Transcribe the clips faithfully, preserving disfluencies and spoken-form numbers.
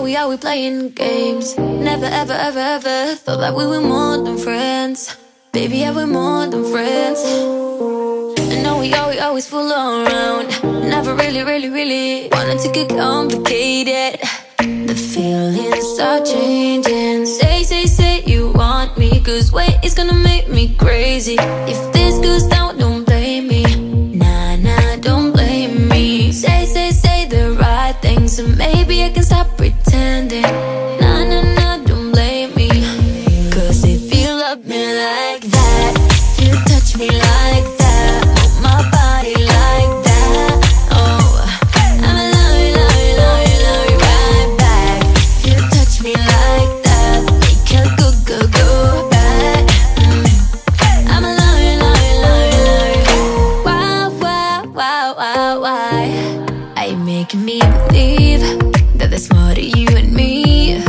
we are we playing games. Never ever ever ever thought that we were more than friends. Baby, yeah, we're more than friends. And no, we are we always fool around. Never really, really, really wanted to get complicated. The feelings are changing. Say, say, say you want me, cause wait, it's gonna make me crazy. If this goes down, don't blame me. Nah, nah, don't blame me. Say, say, say the right things, so maybe I can stop pretending. Nah, nah, nah, don't blame me. Cause if you love me like that, you touch me like that, move my body like that, oh, I'ma love you, love you, love you, love you right back. You touch me like that, make it go, go, go back. mm. I'ma love you, love you, love you, love you. Why, why, why, why, why are you making me believe that there's more to you and me?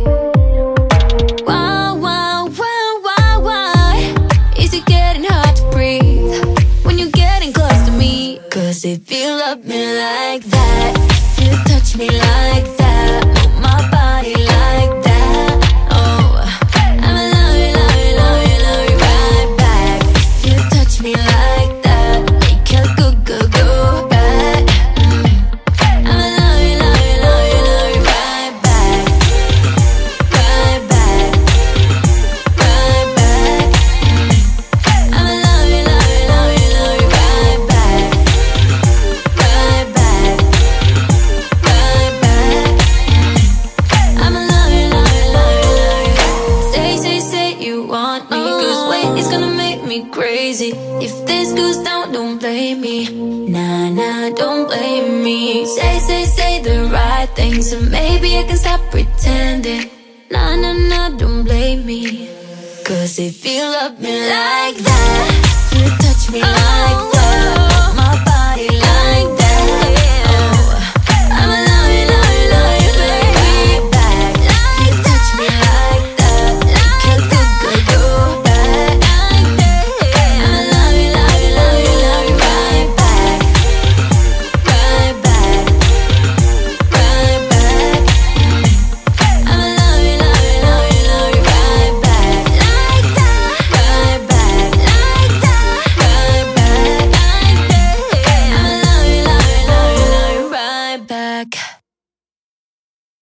Why, why, why, why, why is it getting hard to breathe when you're getting close to me? Cause if you love me like that, you touch me like that, move my body like that, oh, I'ma love you, love you, love you, love you right back. You touch me like that, make it go, go, go back. mm. I'ma love you, love you, love you, love you right back, right back, right back. mm. I'ma love you, love you, love you, love you right back, right back, right back. mm. I'ma love you, love you, love you, love you. Say, say, say you want me, cause wait, it's gonna make me crazy. If this goes down, don't blame me. Nah, nah, don't blame me. Say, say, say the right things, so maybe I can stop pretending. Nah, nah, nah, don't blame me. Cause if you love me like that, you touch me like that.